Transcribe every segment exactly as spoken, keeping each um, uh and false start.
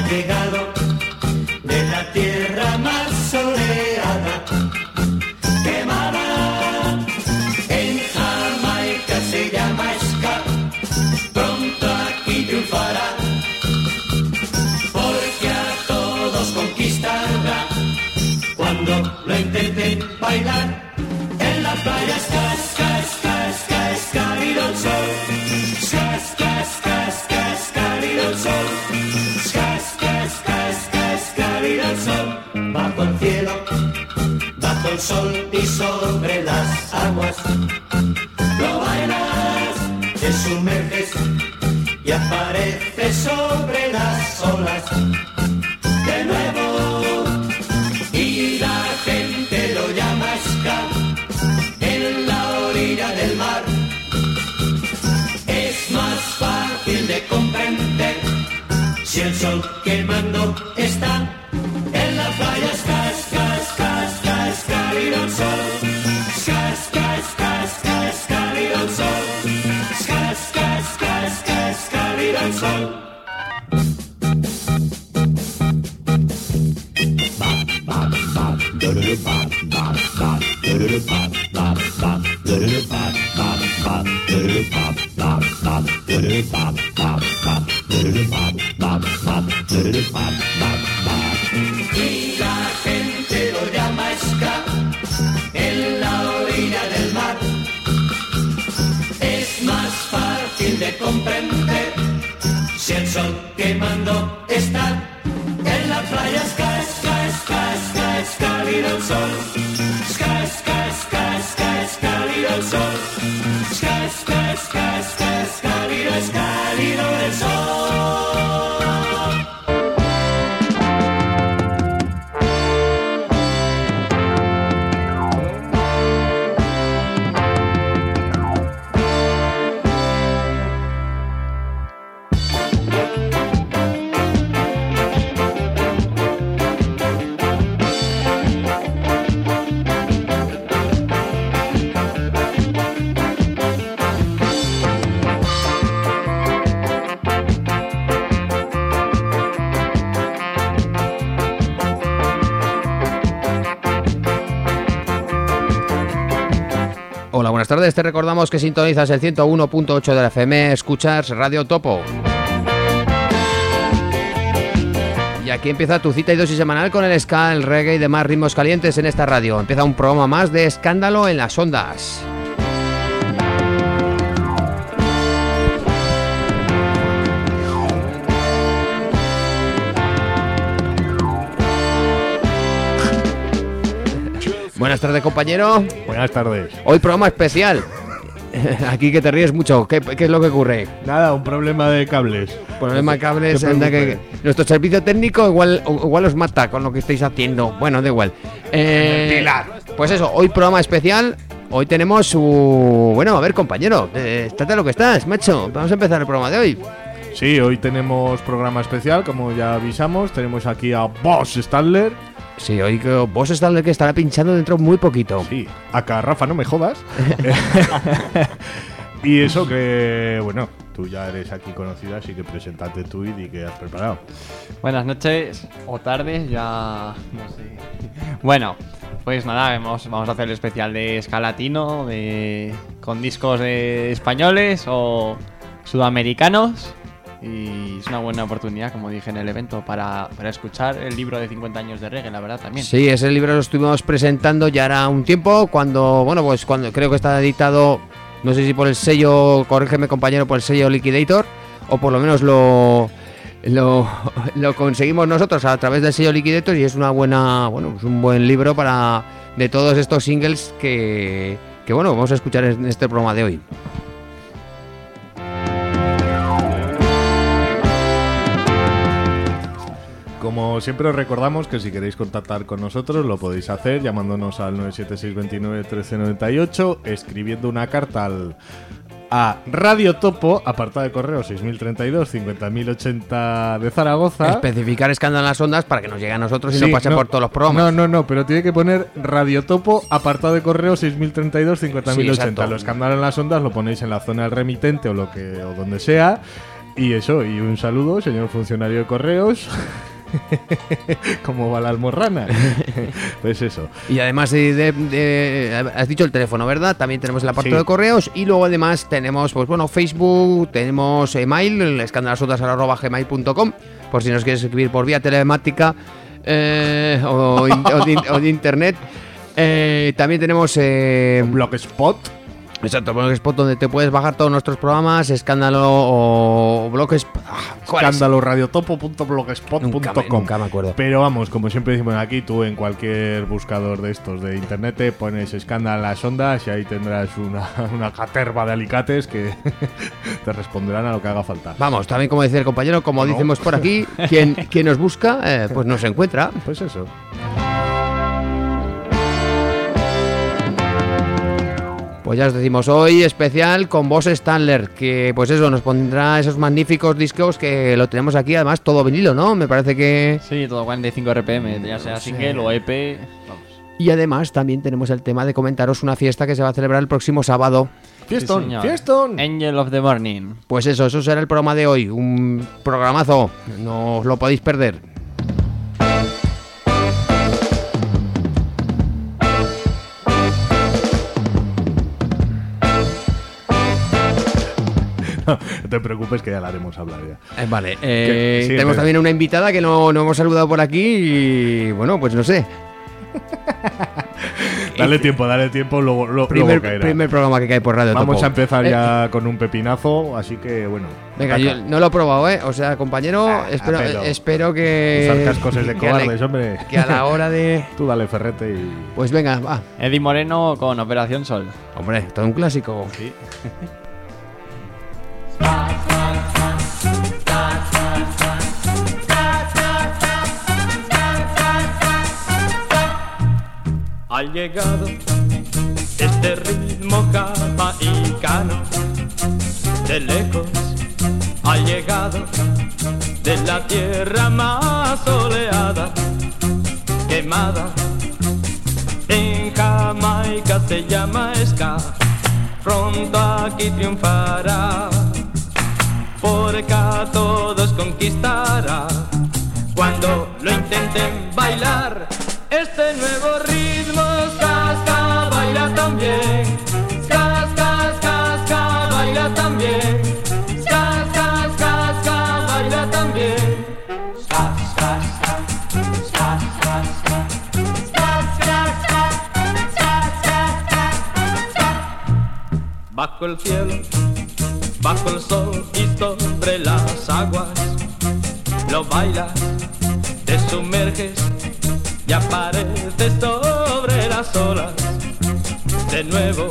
llegado de la tierra más soleada, quemada en Jamaica, se llama ska, pronto aquí triunfará, porque a todos conquistará cuando lo intenten bailar en la playa. Ska, ska, ska, ska, ska, cálido el sol, ska, ska, ska, ska, cálido el sol, ska, ska, ska, ska, cálido el sol, bajo el cielo, bajo el sol y sobre las aguas, lo bailas, te sumerges y apareces sobre las olas de nuevo, y la gente lo llama ska. En la orilla del mar es más fácil de comprender si el sol quemando está en la playa. Ska, ska, ska, ska, es cálido el sol, ska, ska, ska, ska, es cálido el sol, ska, ska, ska, ska, es cálido el sol. Y la gente lo llama ska. En la orilla del mar es más fácil de comprender si el sol quemando está en la playa. Ska, ska, ska, ska, es cálido el sol, ska, ska, ska, ska, es cálido el sol, ska, ska, ska, ska, es cálido, es cálido el sol. Hola, buenas tardes. Te recordamos que sintonizas el ciento uno punto ocho de la F M, escuchas Radio Topo. Y aquí empieza tu cita y dosis semanal con el ska, el reggae y demás ritmos calientes en esta radio. Empieza un programa más de Escándalo en las Ondas. Buenas tardes, compañero. Buenas tardes. Hoy programa especial. Aquí que te ríes mucho. ¿Qué, qué es lo que ocurre? Nada, un problema de cables. Problema de cables. Anda que nuestro servicio técnico igual, igual os mata con lo que estáis haciendo. Bueno, da igual. Eh, pues eso, hoy programa especial. Hoy tenemos su... Bueno, a ver, compañero. Eh, estate lo que estás, macho. Vamos a empezar el programa de hoy. Sí, hoy tenemos programa especial, como ya avisamos. Tenemos aquí a Boss Stadler. Sí, hoy que vos estás el que estará pinchando dentro muy poquito. Sí, acá Rafa, no me jodas. Y eso que, bueno, tú ya eres aquí conocida, así que preséntate tú y di qué has preparado. Buenas noches o tardes, ya no sé. Bueno, pues nada, vamos, vamos a hacer el especial de ska latino, de, con discos de españoles o sudamericanos. Y es una buena oportunidad, como dije en el evento, para, para escuchar el libro de cincuenta años de reggae, la verdad, también. Sí, ese libro lo estuvimos presentando ya hará un tiempo, cuando, bueno, pues cuando creo que está editado, no sé si por el sello, corrígeme compañero, por el sello Liquidator, o por lo menos lo, lo, lo conseguimos nosotros a través del sello Liquidator, y es una buena, bueno, es un buen libro para de todos estos singles que, que bueno, vamos a escuchar en este programa de hoy. Como siempre os recordamos que si queréis contactar con nosotros lo podéis hacer llamándonos al nueve siete seis, veintinueve, trece noventa y ocho, escribiendo una carta al, a Radio Topo, apartado de correo seis mil treinta y dos, cincuenta mil ochenta de Zaragoza. Especificar Escándalo en las Ondas para que nos llegue a nosotros y sí, no pase no, por todos los programas. No, no, no, pero tiene que poner Radio Topo, apartado de correo seis mil treinta y dos, cincuenta mil ochenta. Sí, lo Escándalo en las Ondas lo ponéis en la zona del remitente o lo que o donde sea. Y eso, y un saludo, señor funcionario de correos. ¿Cómo va la almorrana? Pues eso. Y además de, de- de- has dicho el teléfono, ¿verdad? También tenemos el apartado Sí. de correos y luego además tenemos, pues bueno, Facebook, tenemos email, el escandalasotas arroba gmail punto com, por si nos quieres escribir por vía telemática eh, o, in- o de, o de internet. Eh, también tenemos eh, Blogspot. exacto, Blogspot, donde te puedes bajar todos nuestros programas, Escándalo o Blogspot. Ah, ¿cuál es? Escándalo radiotopo punto blogspot Nunca punto me- com. nunca me acuerdo. Pero vamos, como siempre decimos aquí, tú en cualquier buscador de estos de internet te pones Escándalo las ondas y ahí tendrás una, una caterva de alicates que te responderán a lo que haga falta. Vamos, también como decía el compañero, como ¿O no? decimos por aquí, quien, quien nos busca, eh, pues nos encuentra. Pues eso. Pues ya os decimos, hoy especial con Boss Stanler, que pues eso, nos pondrá esos magníficos discos que lo tenemos aquí, además todo vinilo, ¿no? Me parece que... Sí, todo cuarenta y cinco R P M, ya sea single o E P. Vamos. Y además también tenemos el tema de comentaros una fiesta que se va a celebrar el próximo sábado. Fiestón, Sí, señor. fiestón. Angel of the Morning. Pues eso, eso será el programa de hoy, un programazo, no os lo podéis perder. No te preocupes que ya la haremos hablar ya. Eh, vale, eh, Que- sí, tenemos pero- también una invitada que no, no hemos saludado por aquí y bueno, pues no sé. Dale tiempo, dale tiempo, luego, luego, Primer, luego caerá. primer programa que cae por Radio Vamos Topo. a empezar Eh, ya con un pepinazo, así que bueno. Venga, ataca. yo no lo he probado, ¿eh? O sea, compañero, Ah, espero, pero- espero que... Usar cascos es de que a la- cobardes, hombre. que a la hora de... Tú dale ferrete y... Pues venga, va. Eddie Moreno con Operación Sol. Hombre, todo un clásico. Sí. Ha llegado este ritmo jamaicano de lejos, ha llegado de la tierra más soleada, quemada. En Jamaica se llama ska, pronto aquí triunfará, porque a todos conquistará cuando lo intenten bailar. Este nuevo ritmo, ska, ska, baila también. Ska, ska, ska, ska, baila también. Ska, ska, ska, ska, baila también. Ska, ska, ska, ska, ska, ska. Ska, ska, ska, ska, ska, ska, ska. Bajo el cielo, bajo el sol y sobre las aguas, lo bailas, te sumerges y apareces sobre las olas. De nuevo,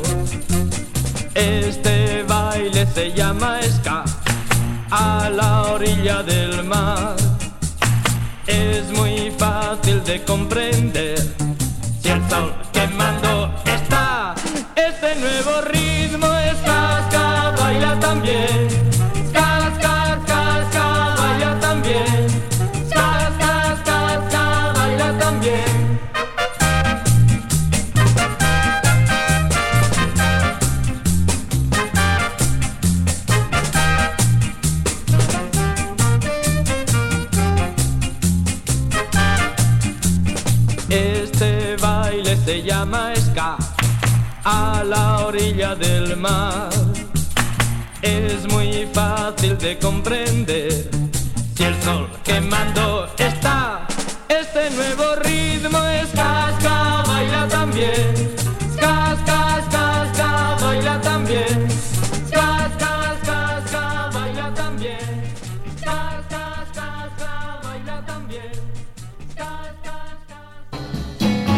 este baile se llama ska, a la orilla del mar. Es muy fácil de comprender, si el sol quemando está. Este nuevo ritmo es ska, ska, baila también. Ska, ska, ska, ska, baila también. Ska, ska, ska, ska, baila también. Este baile se llama ska, a la orilla del mar. Es muy fácil de comprender, si el sol quemando está. Este nuevo ritmo es ska, ska, baila también. Ska, ska, ska, ska, baila también. Ska, ska, ska, ska, baila también. Ska, ska, ska, ska, baila también. Ska, ska, ska.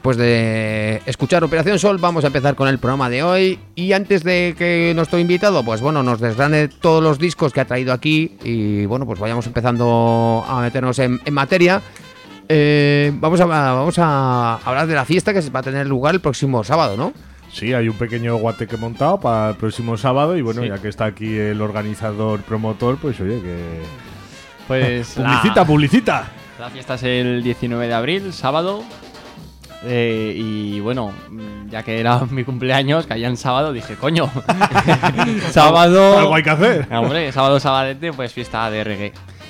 después de escuchar Operación Sol, vamos a empezar con el programa de hoy. Y antes de que nuestro invitado, pues bueno, nos desgrane todos los discos que ha traído aquí y bueno, pues vayamos empezando a meternos en, en materia. Eh, vamos, a, vamos a hablar de la fiesta que se va a tener lugar el próximo sábado, ¿no? Sí, hay un pequeño guateque montado para el próximo sábado y bueno, Sí. ya que está aquí el organizador promotor, pues oye, que... Pues ¡Publicita, la, publicita! la fiesta es el diecinueve de abril, sábado. Eh, y bueno, ya que era mi cumpleaños, caía en sábado, dije, coño, sábado... Algo hay que hacer. Ah, hombre, sábado, sabadete, pues fiesta de reggae.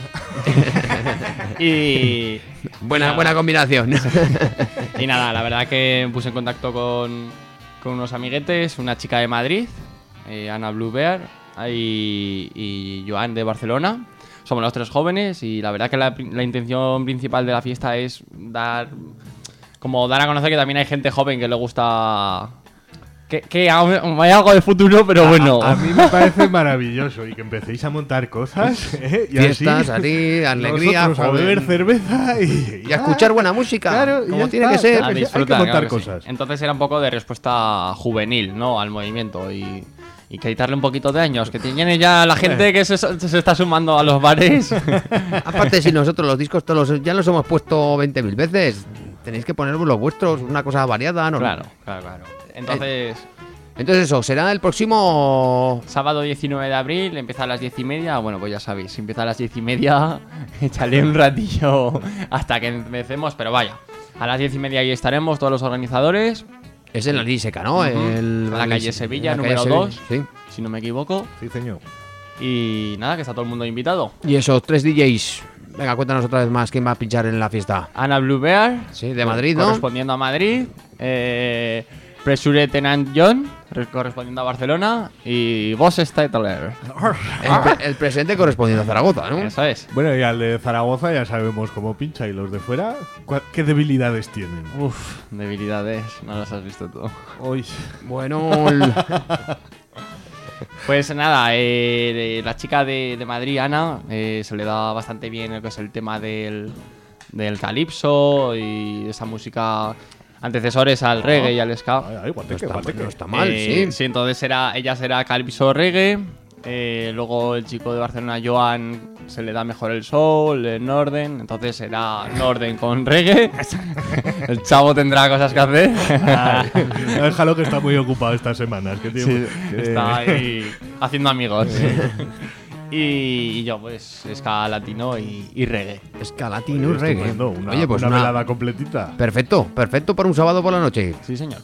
y... Buena, nada. buena combinación. Y nada, la verdad que me puse en contacto con, con unos amiguetes, una chica de Madrid, eh, Ana Bluebear, y, y Joan de Barcelona. Somos los tres jóvenes y la verdad que la, la intención principal de la fiesta es dar, como dar a conocer que también hay gente joven que le gusta... Que, que aún hay algo de futuro, pero bueno. A, a mí me parece maravilloso y que empecéis a montar cosas, ¿eh? Y Fiestas, así, así, alegría, nosotros a joven. beber cerveza y, Y a escuchar buena música, Claro, y como ya tiene está, que ser. claro. A hay que disfrutar, montar claro que sí. cosas. Entonces era un poco de respuesta juvenil, ¿no? Al movimiento y, y que quitarle un poquito de años, que tiene ya la gente que se, se está sumando a los bares. Aparte, si nosotros los discos todos los- ya los hemos puesto veinte mil veces, tenéis que poner los vuestros, una cosa variada, ¿no? Claro, claro, claro. Entonces, Entonces eso, será el próximo... sábado diecinueve de abril, empieza a las diez y media. Bueno, pues ya sabéis, si empieza a las diez y media, échale un ratillo hasta que empecemos, pero vaya. A las diez y media ahí estaremos todos los organizadores, Es en la Liseca, ¿no? Ujú. El, En la calle Sevilla, en la número Sevilla, dos. Sí. si no me equivoco. Sí, señor. Y nada, que está todo el mundo invitado. Y esos tres D Js. Venga, cuéntanos otra vez más quién va a pinchar en la fiesta. Ana Bluebear, Sí, de Madrid, ¿no? correspondiendo a Madrid. Eh, Pressure Tenant John, re- correspondiendo a Barcelona. Y Boss Statler. El, pre- el presente correspondiendo a Zaragoza, ¿no? Eso es. Bueno, y al de Zaragoza ya sabemos cómo pincha y los de fuera, ¿cuál- ¿qué debilidades tienen? Uf, debilidades, no las has visto tú. Hoy Bueno, el- Pues nada, eh, de- la chica de, de Madrid, Ana, eh, se le da bastante bien lo que es el tema del, del calipso y esa música antecesores al reggae y al ska. Ay, ay, guateque, no, está, guateque. no está mal, Eh, sí. Sí, entonces será, ella será calipso reggae. eh, luego el chico de Barcelona, Joan, se le da mejor el soul, el Norden. Entonces será Norden con reggae. El chavo tendrá cosas que hacer. Ay, déjalo que está muy ocupado estas semanas. Que tiene- que- Está ahí haciendo amigos. y, y yo, pues, ska latino y, y reggae. Escalatino y reggae. Estupendo, Una, Oye, pues una una- velada completita. Perfecto, perfecto para un sábado por la noche. Sí, señor.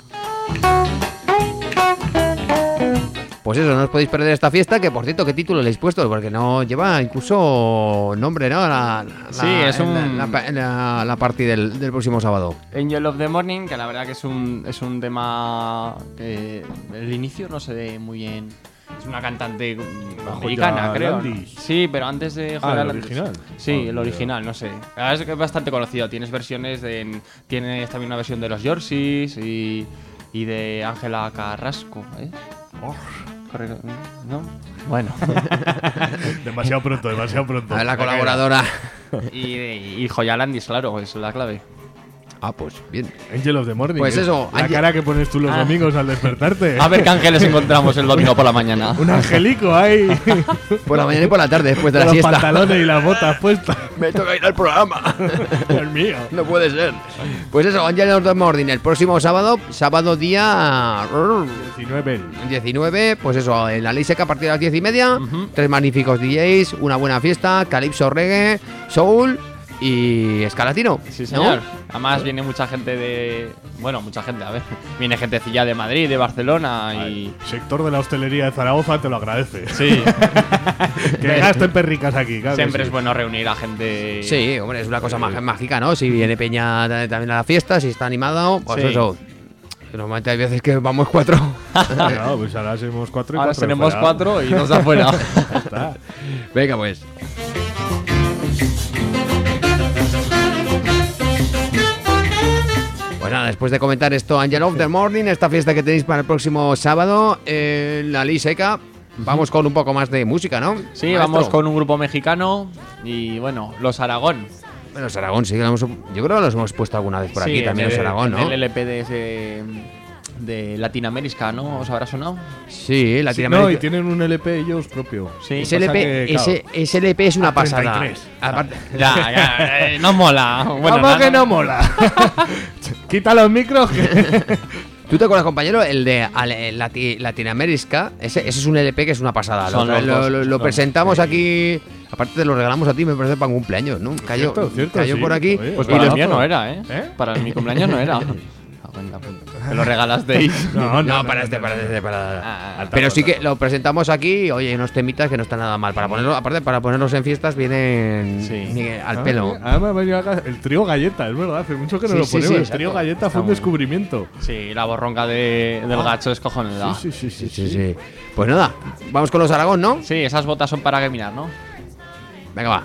Pues eso, no os podéis perder esta fiesta, que por cierto, ¿qué título le habéis puesto? Porque no lleva incluso nombre, ¿no? La, la- Sí, es la- un- La, la, la, la party del, del próximo sábado. Angel of the Morning, que la verdad que es un, es un tema que el inicio no se ve muy bien. Es una cantante mm, americana, Joya creo. ¿no? Landis. Sí, pero antes de Ah, Joya el Landis. original. Sí, Ah, el mira. original, no sé. La verdad es que es bastante conocido. Tienes versiones de. Tienes también una versión de los Yorkshires y, y de Ángela Carrasco, ¿eh? Correcto. ¿No? Bueno. Demasiado pronto, demasiado pronto. A ver, la Me queda. colaboradora. y, y Joya Landis, claro, es la clave. Ah, pues bien. Angel of the Morning. Pues ¿eh? eso, La Angel- cara que pones tú los Ah. domingos al despertarte. A ver qué ángeles encontramos el domingo por la mañana. Un angelico ahí. Por la mañana y por la tarde, después de Con la los siesta. pantalones y las botas puestas. Me toca ir al programa. Dios mío. No puede ser. Pues eso, Angel of the Morning, el próximo sábado, sábado día diecinueve. diecinueve, pues eso, en la Liseca a partir de las diez y media, tres magníficos D Js, una buena fiesta, calipso, reggae, soul y escalatino. Sí, ¿no? señor. Además viene mucha gente de... Bueno, mucha gente, a ver. Viene gentecilla de Madrid, de Barcelona y... Sector de la hostelería de Zaragoza te lo agradece. Sí. Que gasten perricas aquí, claro. que Siempre sí. es bueno reunir a gente... Sí, hombre, es una cosa má- mágica, ¿no? Si viene Peña ta- también a la fiesta, si está animado, pues Sí. eso. Normalmente hay veces que vamos cuatro. No, pues ahora somos cuatro y Ahora cuatro de tenemos fuera. cuatro y dos de afuera. Ya está. Venga, pues. Pues nada, después de comentar esto, Angel of the Morning, esta fiesta que tenéis para el próximo sábado en la Liseca, vamos con un poco más de música, ¿no? Sí, Maestro. vamos con un grupo mexicano y bueno, Los Aragón. Bueno, los Aragón sí que lo hemos, yo creo que los hemos puesto alguna vez por aquí Sí, también, en los el- Aragón, ¿no? en el L P de ese, de Latinoamérica, ¿no? ¿Os habrá sonado? Sí, Sí, Latinoamérica. no, y tienen un L P ellos propio. Sí. ese, pasa L P, que, claro, ese, ese L P es una a pasada. treinta y tres. Aparte, Ya, ya, eh, no mola. Bueno, ¿Cómo nada, que no mola? Quita los micros. que- ¿tú te acuerdas, compañero? El de Ale- Lati- Latinoamérica, ese, ese es un L P que es una pasada. Lo, Son los lo- dos, lo- lo son- presentamos aquí, aparte te lo regalamos a ti, me parece para un cumpleaños, ¿no? Cayó, Cierto, cierto, cayó sí. por aquí. Oye, Pues y para lo- el mío no era, ¿eh? ¿Eh? Para mi cumpleaños no era. Apunta, apunta. Me lo regalasteis. No, No, para este, para este, para. Ah, ah, Pero sí que lo presentamos aquí, oye, unos temitas que no están nada mal. Para ponerlo, aparte, para ponerlos en fiestas vienen Sí. ni- al Ah, pelo. ah, me ha venido acá el trío galleta, es verdad. Hace mucho que no Sí, lo sí, ponemos. sí, el exacto. trío galleta fue un Está descubrimiento. Sí, la borronca de, del gacho es cojonuda. Sí, sí, sí, sí. Sí, sí. Pues nada, vamos con los Aragón, ¿no? Sí, esas botas son para caminar, ¿no? Venga, va.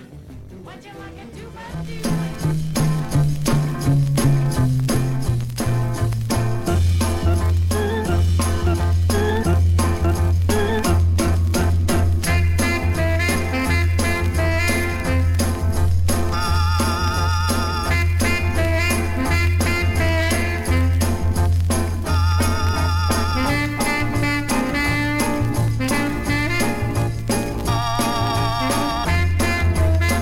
Thank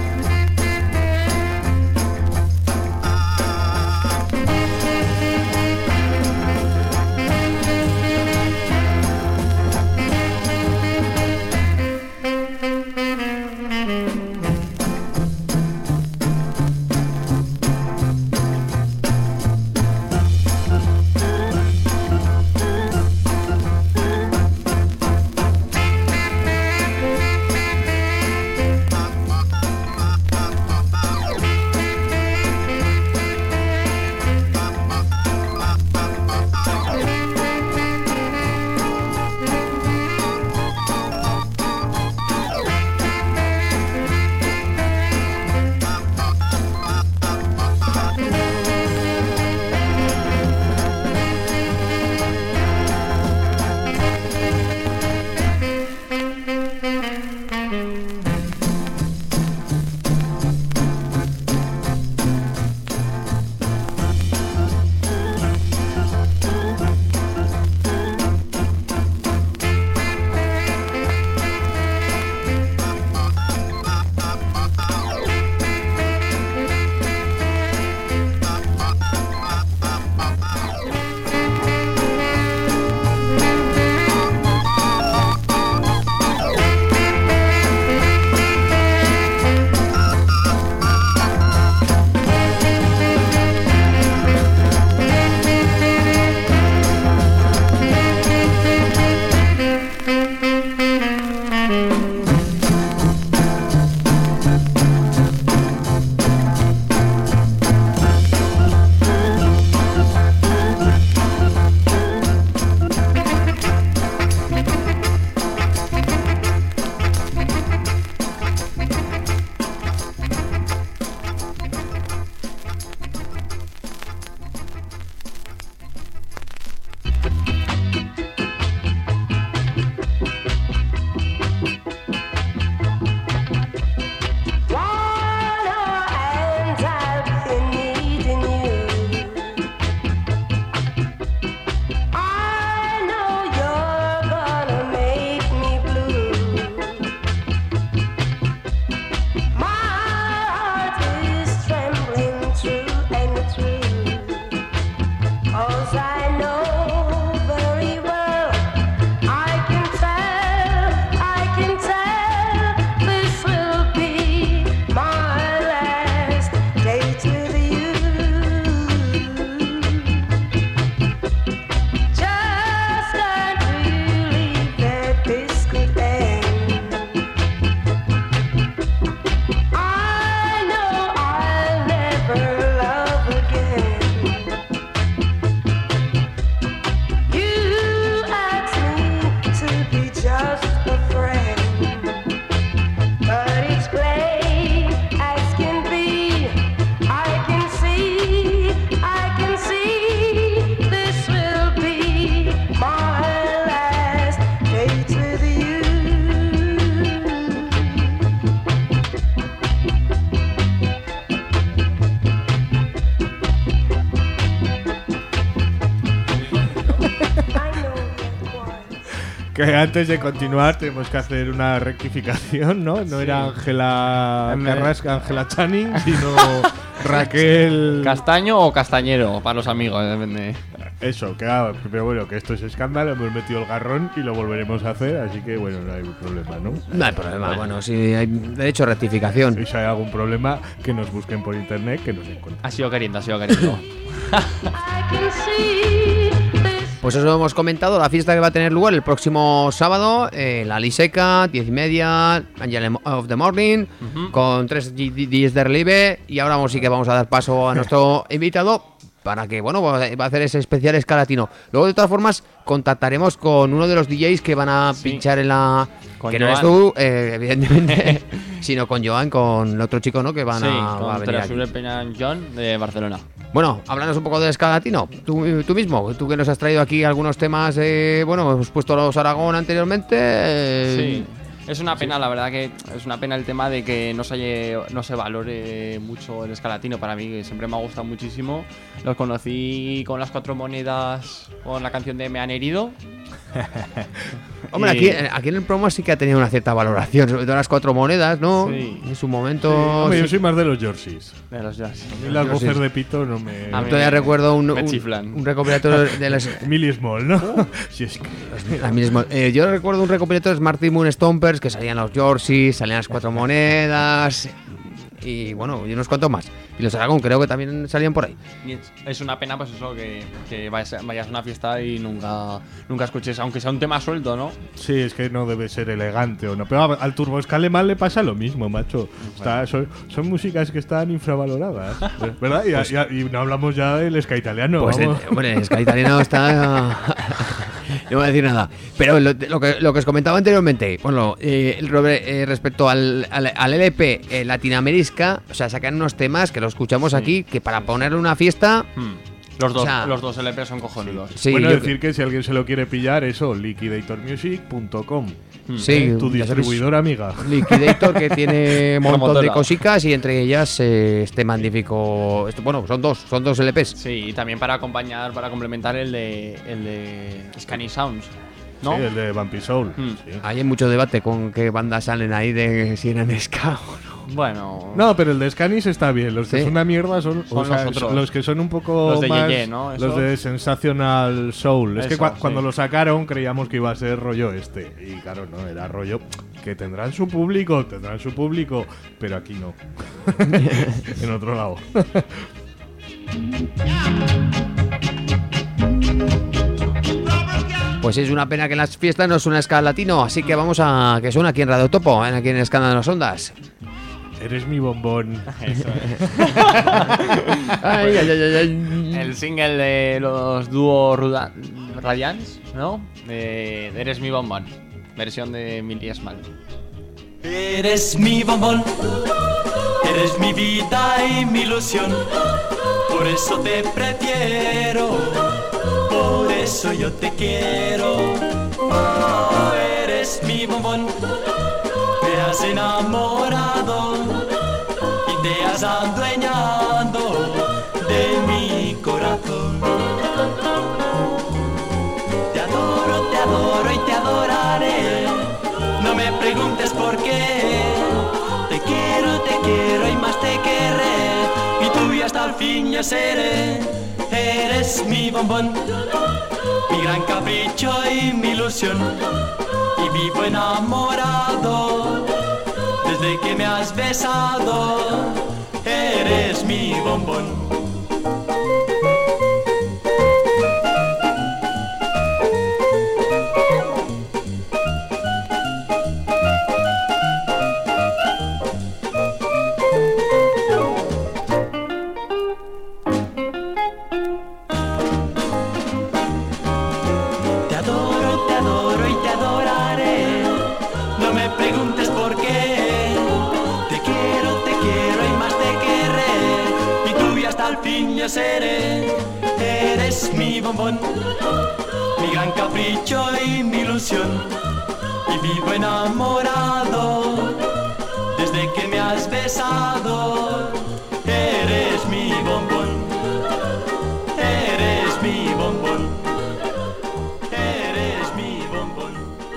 Que antes de continuar tenemos que hacer una rectificación, ¿no? No Sí. era Ángela En vez- Carrasca, Ángela Channing, sino Raquel... ¿Castaño o castañero? Para los amigos, depende. Eso, que ah, pero bueno, que esto es escándalo, hemos metido el garrón y lo volveremos a hacer, así que bueno, no hay problema, ¿no? No hay problema, bueno, si hay derecho a rectificación. Y si hay algún problema, que nos busquen por internet, que nos encuentren. Ha sido queriendo, ha sido queriendo. Pues eso hemos comentado, la fiesta que va a tener lugar el próximo sábado, eh, la Liseca, diez y media, Angel of the Morning, Ujú. con tres D Js de relieve. Y ahora vamos, sí que vamos a dar paso a nuestro invitado para que, bueno, va a hacer ese especial escalatino. Luego, de todas formas, contactaremos con uno de los D Js que van a Sí. pinchar en la... Con que no eres Joan. tú, eh, evidentemente, sino con Joan, con el otro chico, ¿no? Que van Sí, a, va a con venir aquí. Terasure Peña John de Barcelona. Bueno, háblanos un poco de escalatino. Tú, tú mismo, tú que nos has traído aquí algunos temas, eh, bueno, hemos puesto los Aragón anteriormente. eh, Sí. Es una pena, la verdad que es una pena el tema de que no se, halle- no se valore mucho el escalatino para mí, que siempre me ha gustado muchísimo. Los conocí con las cuatro monedas, con la canción de Me han herido. Hombre, Y- aquí, aquí en el promo sí que ha tenido una cierta valoración, sobre todo las cuatro monedas, ¿no? Sí. En su momento. Hombre, yo sí. soy más de los jerseys. De los jazz. A mí las Yo voces sí. de pito no me... A mí Todavía me- recuerdo un, me un, chiflan. un recopilatorio de las. Millie Small, ¿no? Si es que... las mismas- eh, yo recuerdo un recopilatorio de Smarty Moon Stompers que salían los Yorkshires, salían las cuatro monedas. Y bueno, y unos cuantos más. Y los Aragón creo que también salían por ahí. Y es- Es una pena, pues eso, que, que vayas, vayas a una fiesta y nunca, nunca escuches, aunque sea un tema suelto, ¿no? Sí, es que no debe ser elegante o no. Pero a- al Turbo Scaleman le pasa lo mismo, macho. Está, son, son músicas que están infravaloradas, ¿verdad? Y, Pues- y- y no hablamos ya del ska italiano. Pues el, vamos. hombre, el ska italiano está. No voy a decir nada. Pero lo, lo que, lo que os comentaba anteriormente, bueno, eh, el Robe- eh, respecto al, al, al L P eh, Latinoamérica, o sea, sacan unos temas que lo escuchamos Sí. aquí, que para ponerle una fiesta. Hmm. Los, dos, O sea- los dos L P son cojonudos. Sí, bueno, yo- decir que si alguien se lo quiere pillar, eso, liquidator music punto com. Hmm. sí, ¿eh? Tu ya sabéis, distribuidor, amiga. Liquidator, que tiene un montón de Promotora. cositas y entre ellas eh, este magnífico. Esto, bueno, son dos, son dos L Ps. Sí, y también para acompañar, para complementar el de, el de Scanny Sounds, ¿no? Sí, el de Vampy Soul. Hmm. Sí. Hay mucho debate con qué bandas salen ahí de si eran ska o no. Bueno, No, pero el de Scanis está bien. Los que Sí. son una mierda son, Son o sea, los otros. los que son un poco Los de más Yeye, ¿no? los Esos. de Sensational Soul. Es que Eso, cua- sí. cuando lo sacaron creíamos que iba a ser rollo este y claro, no, era rollo que tendrán su público, tendrán su público, pero aquí no. En otro lado. Pues es una pena que en las fiestas no suena ska latino, así que vamos a que suena aquí en Radio Topo, ¿eh? Aquí en Escándalos Ondas. Eres mi bombón. eso es. Ay, ay, ay, ay, ay. El single de los dúos Ruda- Radians, ¿no? De Eres mi bombón. Versión de Millie Small. Eres mi bombón, eres mi vida y mi ilusión, por eso te prefiero, por eso yo te quiero. Oh, eres mi bombón, me has enamorado y te has adueñado de mi corazón. Te adoro, te adoro y te adoraré. No me preguntes por qué. Te quiero, te quiero y más te querré. Y tuya hasta el fin yo seré. Eres mi bombón, mi gran capricho y mi ilusión. Y vivo enamorado desde que me has besado. Eres mi bombón. Te adoro, te adoro y te adoraré. No me preguntes por qué. Te quiero, te quiero y más te querré. Y tuya hasta el fin yo seré. Eres mi bombón, mi gran capricho y mi ilusión. Y vivo enamorado desde que me has besado. Eres mi bombón. Eres mi bombón. Eres mi bombón.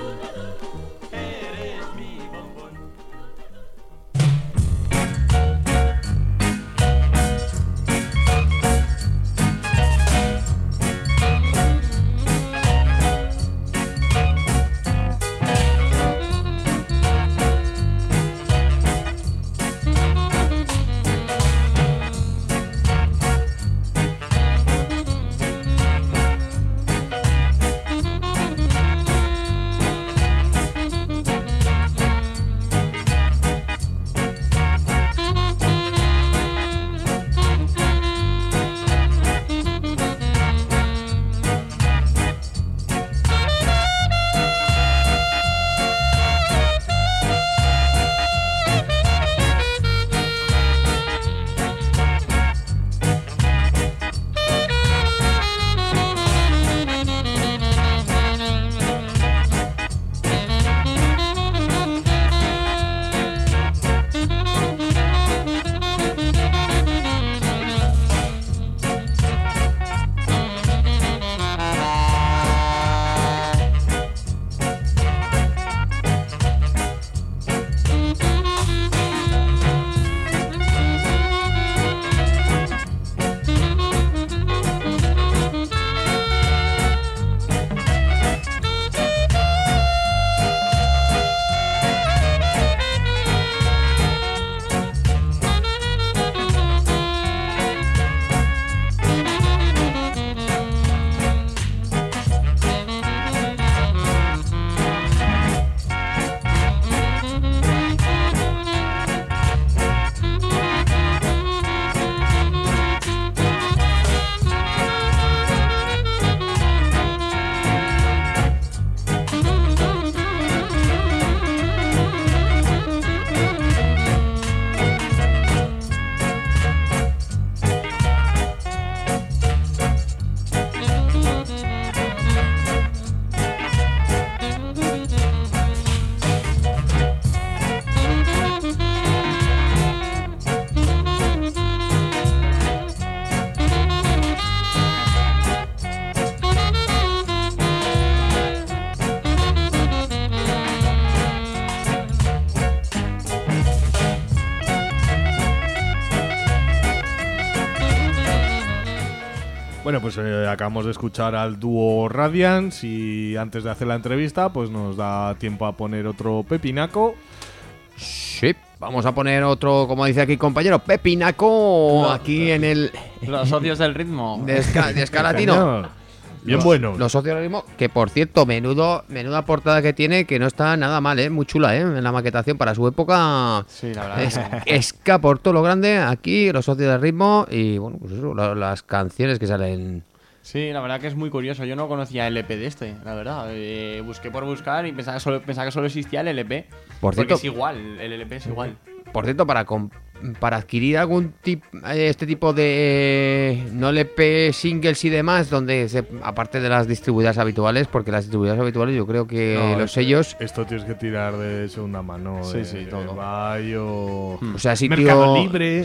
Bueno, pues eh, acabamos de escuchar al dúo Radiance y antes de hacer la entrevista, pues nos da tiempo a poner otro pepinaco. Sí, vamos a poner otro, como dice aquí compañero, pepinaco No, aquí en el Los socios del ritmo. de, Ska- de Escalatino. Señor, bien Los- bueno. Los socios del ritmo, que por cierto, menudo, menuda portada que tiene, que no está nada mal, ¿eh? Muy chula, ¿eh? En la maquetación para su época. Sí, la verdad. Es, Ska por todo lo grande, aquí los socios del ritmo y bueno, pues eso, la- las canciones que salen. Sí, la verdad que es muy curioso. Yo no conocía el E P de este, la verdad. Eh, busqué por buscar y pensaba que, solo, pensaba que solo existía el L P. Por Porque cierto- es igual, el L P es igual. Por cierto, para com- para adquirir algún tip, eh, este tipo de no L P singles y demás, donde se, aparte de las distribuidoras habituales, porque las distribuidoras habituales yo creo que No, los es- sellos, Esto tienes que tirar de segunda mano. Sí, de, sí, de todo. Buy o... o sea, sitio, Mercado Libre.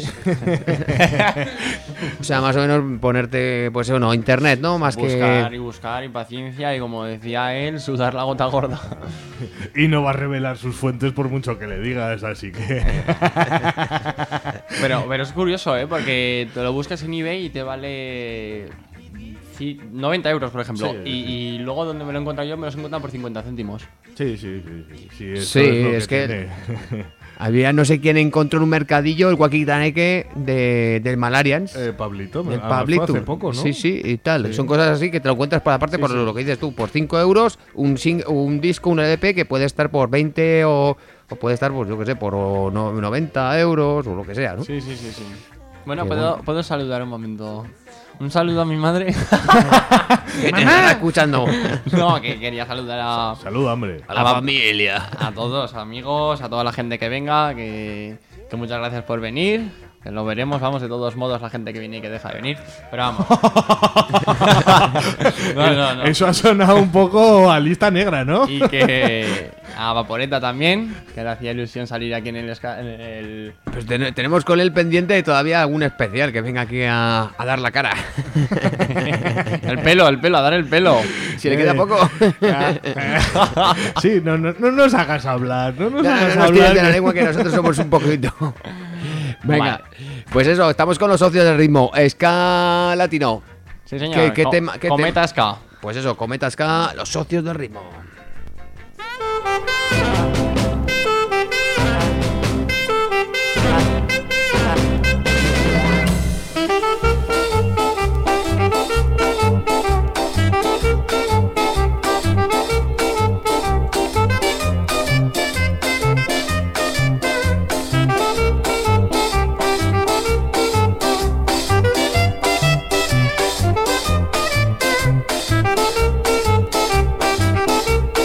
o sea, más o menos ponerte, pues bueno, internet, ¿no? Más Buscar que y buscar y paciencia y como decía él, sudar la gota gorda. Y no va a revelar sus fuentes por mucho que le digas, así que... Pero, pero es curioso, ¿eh? Porque te lo buscas en eBay y te vale ci- noventa euros, por ejemplo. Sí, y, y luego donde me lo he encontrado yo, me los he encontrado por cincuenta céntimos. Sí, sí, sí. Sí, sí, eso Sí, es, lo es que- tiene. había no sé quién encontró en un mercadillo el Guaquitaneque de del Malarians. Eh, Pablito, Del además fue Pablito. hace poco, ¿no? Sí, sí, y tal. Sí. Son cosas así que te lo encuentras por aparte Sí, por sí. lo que dices tú. Por cinco euros, un, sing- un disco, un L P que puede estar por veinte o, o puede estar, pues yo qué sé, por o, no- noventa euros o lo que sea, ¿no? Sí, sí, sí, sí. Bueno, Qué ¿puedo, bueno. ¿puedo saludar un momento? Un saludo a mi madre. Que te estará escuchando. No, que quería saludar a, Salud, hombre. A la familia. a todos, amigos, a toda la gente que venga, que, que muchas gracias por venir. Que lo veremos, vamos, de todos modos, la gente que viene y que deja de venir. Pero vamos. No, no, no. Eso ha sonado un poco a lista negra, ¿no? Y que a Vaporeta también, que le hacía ilusión salir aquí en el... esca- en el- Pues ten- tenemos con él pendiente de todavía algún especial que venga aquí a, a dar la cara. el pelo, el pelo, a dar el pelo. Si le queda poco. Sí, no, no, no nos hagas hablar, no nos No, hagas no nos tires hablar. de la lengua que nosotros somos un poquito. Venga, Vale. pues eso, estamos con los socios del ritmo. Ska Latino. Sí, señor. ¿Qué- qué Co- tema- qué Cometa Ska. Pues eso, Cometa Ska, los socios del ritmo. Thank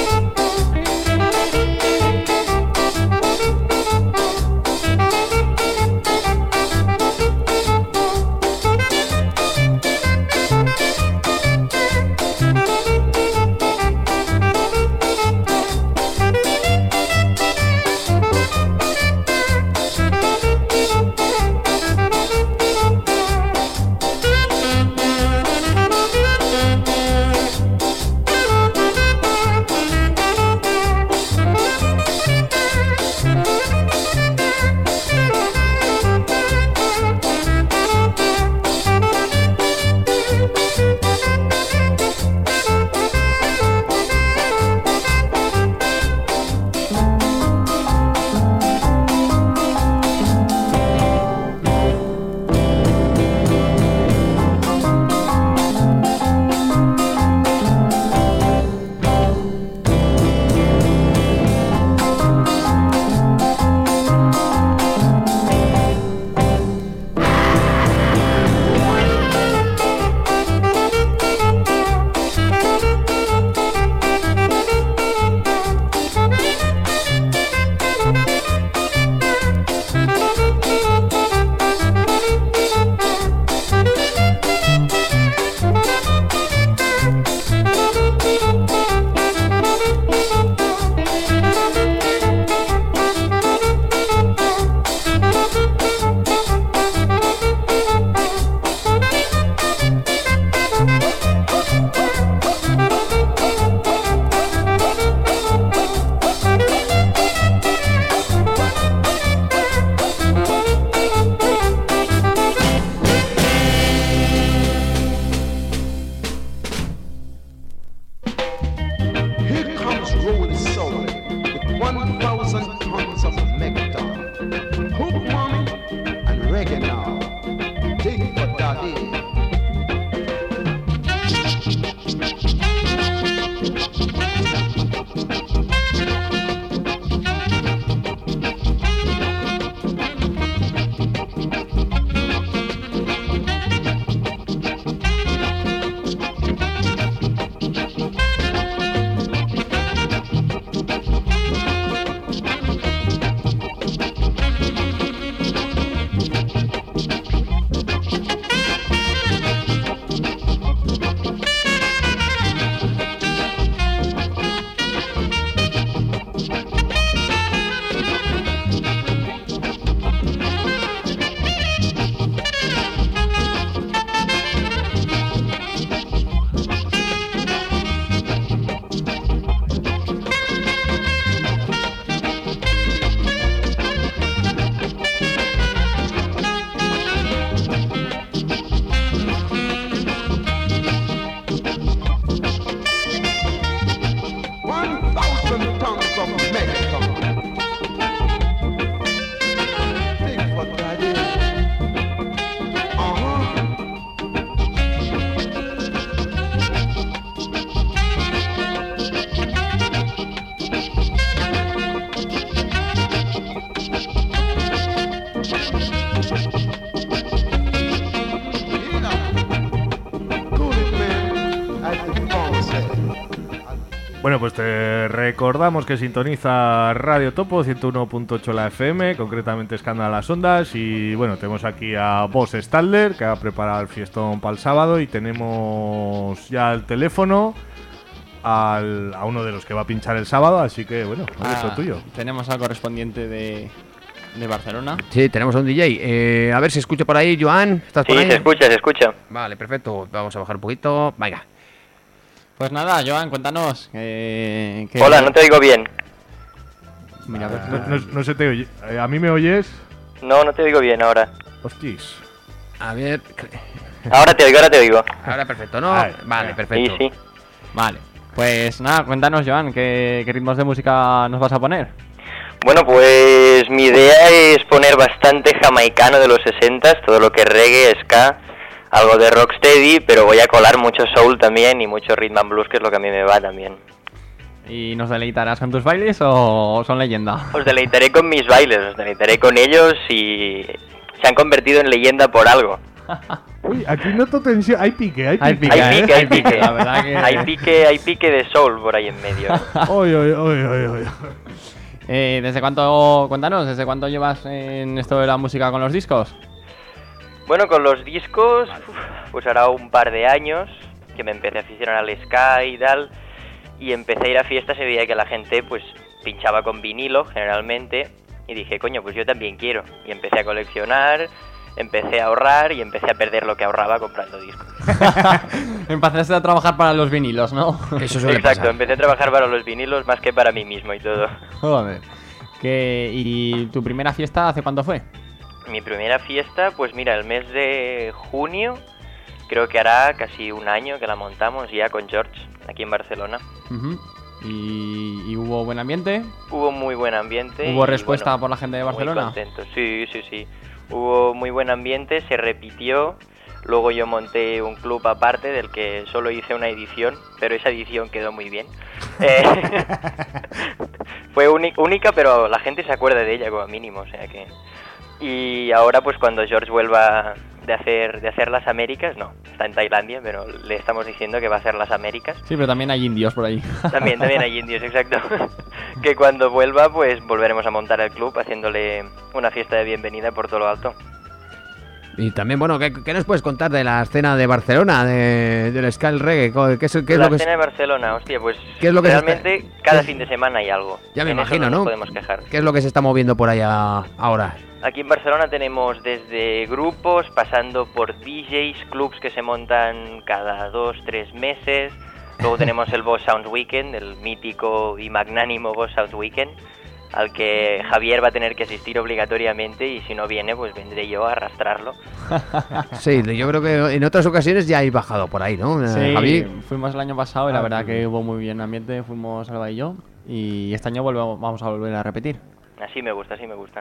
Bueno, pues te recordamos que sintoniza Radio Topo ciento uno punto ocho la F M, concretamente Escándalo a las Ondas. Y bueno, tenemos aquí a Boss Stalder, que ha preparado el fiestón para el sábado. Y tenemos ya el teléfono al, a uno de los que va a pinchar el sábado. Así que bueno, Ah, es lo tuyo. Tenemos al correspondiente de, de Barcelona. Sí, tenemos a un D J. Eh, a ver si escucho por ahí, Joan. ¿Estás Sí, por ahí? se escucha, se escucha. Vale, perfecto. Vamos a bajar un poquito. Venga. Pues nada, Joan, cuéntanos. eh, que- Hola, no te oigo bien. Mira, a ver, No, no- no se te oye. Eh, ¿A mí me oyes? No, no te oigo bien ahora. Hostis. A ver. Ahora te oigo, ahora te oigo. Ahora perfecto, ¿no? Ahí, Vale, ya. Sí, perfecto. sí. Vale. Pues nada, cuéntanos, Joan, ¿qué, qué ritmos de música nos vas a poner? Bueno, pues mi idea es poner bastante jamaicano de los sesentas, todo lo que es reggae, ska, algo de rocksteady, pero voy a colar mucho soul también y mucho rhythm and blues, que es lo que a mí me va también. ¿Y nos deleitarás con tus bailes o son leyenda? Os deleitaré con mis bailes, os deleitaré con ellos y se han convertido en leyenda por algo. Uy, aquí noto tensión. Hay pique, hay pique. Hay pique, Hay ¿eh? pique, hay pique. La verdad que... Hay pique, hay pique de soul por ahí en medio. Oy, oy, oy, oy, oy. Eh, ¿Desde cuánto, cuéntanos, desde cuánto llevas en esto de la música con los discos? Bueno, con los discos, uf, pues hará un par de años que me empecé a aficionar al ska y tal, y empecé a ir a fiestas y veía que la gente pues pinchaba con vinilo generalmente, y dije, coño, pues yo también quiero, y empecé a coleccionar, empecé a ahorrar y empecé a perder lo que ahorraba comprando discos. Empezaste a trabajar para los vinilos, ¿no? Eso suele Exacto, pasar. empecé a trabajar para los vinilos más que para mí mismo y todo. Joder. ¿Qué, ¿Y tu primera fiesta hace cuánto fue? Mi primera fiesta, pues mira, el mes de junio, creo que hará casi un año que la montamos ya con George, aquí en Barcelona. Ujú. ¿Y, y hubo buen ambiente? Hubo muy buen ambiente. ¿Hubo y, respuesta bueno, por la gente de Barcelona? Muy contentos, sí, sí, sí. Hubo muy buen ambiente, se repitió. Luego yo monté un club aparte del que solo hice una edición, pero esa edición quedó muy bien. Eh, fue uni- única, pero la gente se acuerda de ella como mínimo, o sea que... Y ahora pues cuando George vuelva de hacer de hacer las Américas, no, está en Tailandia, pero le estamos diciendo que va a hacer las Américas. Sí, pero también hay indios por ahí. También, también hay indios, exacto. Que cuando vuelva, pues volveremos a montar el club haciéndole una fiesta de bienvenida por todo lo alto. Y también, bueno, ¿qué, qué nos puedes contar de la escena de Barcelona, de, del ska, el reggae? ¿Qué es, qué es la lo que escena es- de Barcelona, hostia, pues ¿Qué es lo que se realmente está- cada qué- fin de semana hay algo. Ya me En eso imagino, no ¿no? nos podemos quejar. ¿Qué es lo que se está moviendo por allá ahora? Aquí en Barcelona tenemos desde grupos, pasando por D Js, clubs que se montan cada dos, tres meses. Luego tenemos el Boss Sound Weekend, el mítico y magnánimo Boss Sound Weekend, al que Javier va a tener que asistir obligatoriamente y si no viene, pues vendré yo a arrastrarlo. Sí, yo creo que en otras ocasiones ya hay bajado por ahí, ¿no? Eh, Sí, Javi. fuimos el año pasado y la Ah, verdad muy que bien. hubo muy bien ambiente, fuimos Alba y yo. Y este año volvemos, vamos a volver a repetir. Así me gusta, así me gusta.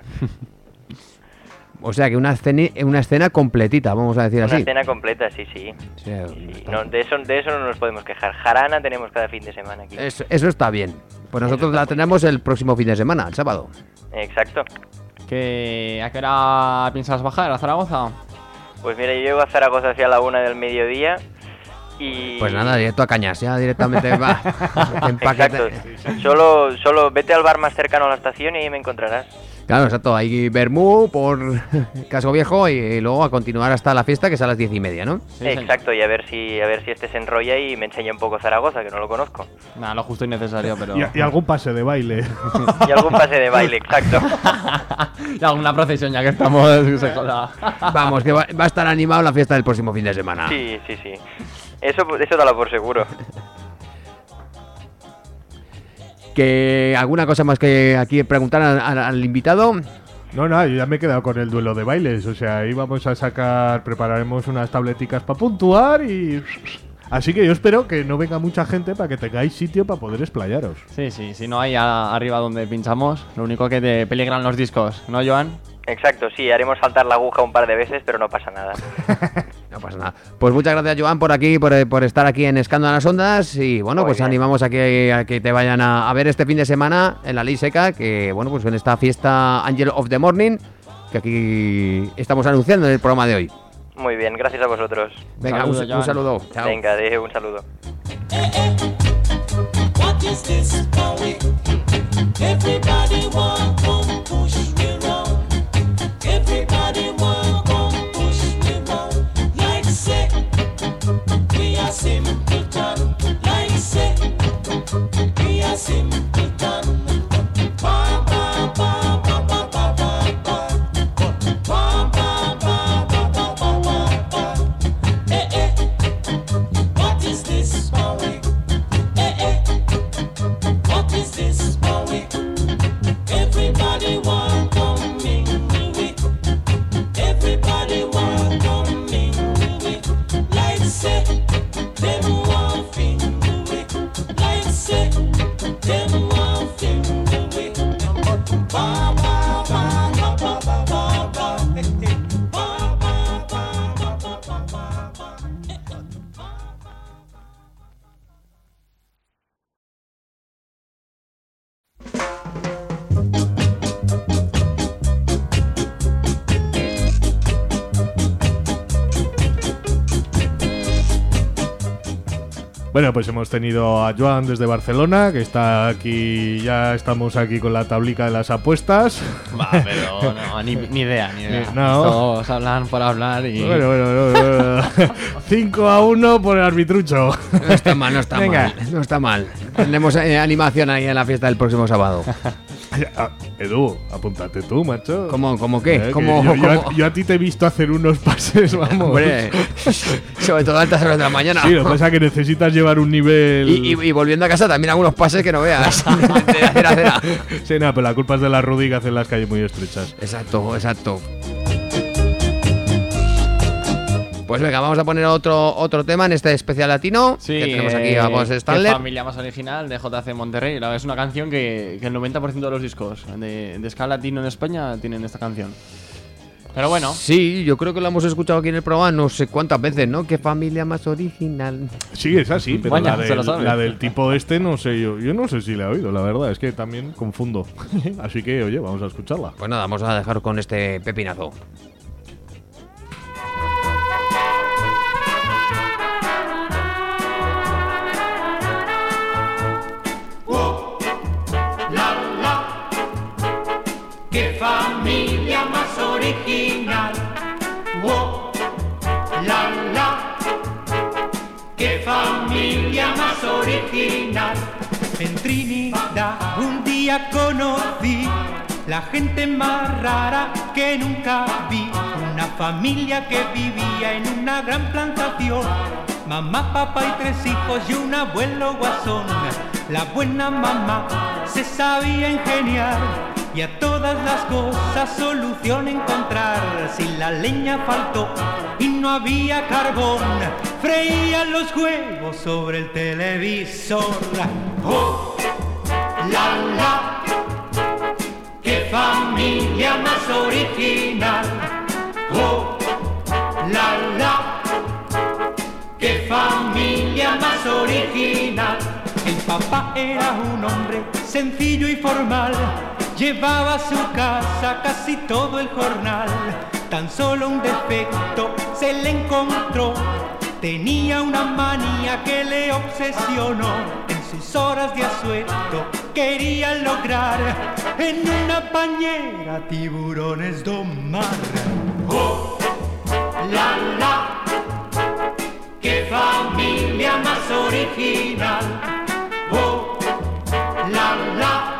O sea que una escena, una escena completita, vamos a decir Una así. escena completa, sí, sí. Sí, Sí, no, de, eso, de eso no nos podemos quejar. Jarana tenemos cada fin de semana aquí. Eso, eso está bien. Pues nosotros la tenemos el próximo fin de semana, el sábado. Exacto. ¿Qué, ¿A qué hora piensas bajar a Zaragoza? Pues mira, yo llego a Zaragoza hacia la una del mediodía y... Pues nada, directo a Cañas, ya directamente va. Empaquete. Exacto. Solo, solo vete al bar más cercano a la estación y ahí me encontrarás. Claro, exacto. Hay Bermú por Casco Viejo y luego a continuar hasta la fiesta, que es a las diez y media, ¿no? Sí, señor. Exacto, y a ver si a ver si este se enrolla y me enseña un poco Zaragoza, que no lo conozco. Nada, lo justo y necesario, pero... Y, y algún pase de baile. Y algún pase de baile, exacto. Y alguna procesión ya que estamos... se joda. Vamos, que va, va a estar animado la fiesta del próximo fin de semana. Sí, sí, sí. Eso, eso dalo por seguro. Que alguna cosa más que aquí preguntar al, al- al invitado. No, no, yo ya me he quedado con el duelo de bailes. O sea, ahí vamos a sacar, prepararemos unas tableticas para puntuar y... Así que yo espero que no venga mucha gente para que tengáis sitio para poder explayaros. Sí, sí, si no hay a- arriba donde pinchamos, lo único que te peligran los discos, ¿no, Joan? Exacto, sí, haremos saltar la aguja un par de veces, pero no pasa nada. No pasa nada. Pues muchas gracias, Joan, por aquí, por, por estar aquí en Escándalo a las Ondas. Y bueno, Muy pues bien. animamos a que, a que te vayan a, a ver este fin de semana en la Ley Seca, que bueno, pues en esta fiesta Angel of the Morning, que aquí estamos anunciando en el programa de hoy. Muy bien, gracias a vosotros. Venga, Saludo, un, un Joan. saludo. Chao. Venga, de un saludo. What is this story? Everybody want to push me round. Everybody want to push me round. Like say, we are simpleton. Like say, we are simpleton. Ba ba ba ba ba ba ba ba. Ba ba ba ba ba ba ba ba. Eh eh. What is this story? Eh eh. What is this story? Everybody want to mingle with. Everybody want to mingle with. Like say, them want finger with. Like say, them want finger with. Ba ba ba ba ba ba ba ba. Ba ba ba ba ba ba ba ba. Bueno, pues hemos tenido a Joan desde Barcelona, que está aquí, ya estamos aquí con la tablica de las apuestas. Va, pero no, ni, ni idea, ni idea. No. Estos hablan por hablar y... Bueno, bueno, bueno, bueno. cinco a uno por el arbitrucho. No está mal, no está Venga. mal. No está mal. Tendremos eh, animación ahí en la fiesta del próximo sábado. Ah, Edu, apúntate tú, macho. ¿Cómo, cómo qué? Eh, que ¿Cómo, yo, yo a- cómo? yo a ti te he visto hacer unos pases, vamos. Hombre, sobre todo a altas horas de la mañana. Sí, lo que pasa es que necesitas llevar un nivel... Y, y- y volviendo a casa también algunos pases que no veas. De acera a acera. Sí, nada, pero la culpa es de la Rudy que hacen las calles muy estrechas. Exacto, exacto. Pues venga, vamos a poner otro otro tema en este especial latino. Sí, que tenemos aquí eh, a Boss Qué Stanley. familia más original de J C Monterrey. La verdad es una canción que, que el noventa por ciento de los discos de, de ska latino en España tienen esta canción. Pero bueno, Sí, yo creo que lo hemos escuchado aquí en el programa no sé cuántas veces, ¿no? Qué familia más original. Sí, es así, pero Vaya, la, se del, lo sabe. la del tipo este no sé yo. Yo no sé si la he oído, la verdad. Es que también confundo. Así que, oye, vamos a escucharla. Pues nada, vamos a dejar con este pepinazo. La la, qué familia más original. Wow, la la, qué familia más original. En Trinidad un día conocí la gente más rara que nunca vi. Una familia que vivía en una gran plantación. Mamá, papá y tres hijos y un abuelo guasón. La buena mamá se sabía ingeniar y a todas las cosas solución encontrar. Si la leña faltó y no había carbón, freía los huevos sobre el televisor. Oh, la la, qué familia más original. Oh, la la, qué familia más original. El papá era un hombre sencillo y formal, llevaba a su casa casi todo el jornal. Tan solo un defecto se le encontró, tenía una manía que le obsesionó. En sus horas de asueto quería lograr en una bañera tiburones domar. Oh, la la, qué familia más original. Oh, la la,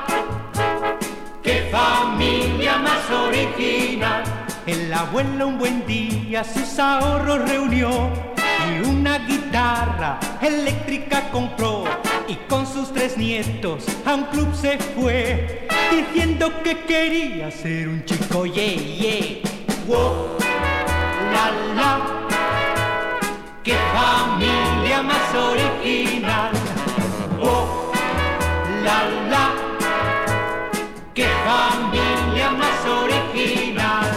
qué familia más original. El abuelo un buen día sus ahorros reunió y una guitarra eléctrica compró. Y con sus tres nietos a un club se fue, diciendo que quería ser un chico yeah, yeah. Wow, la la, qué familia más original. Oh, la la, qué familia más original.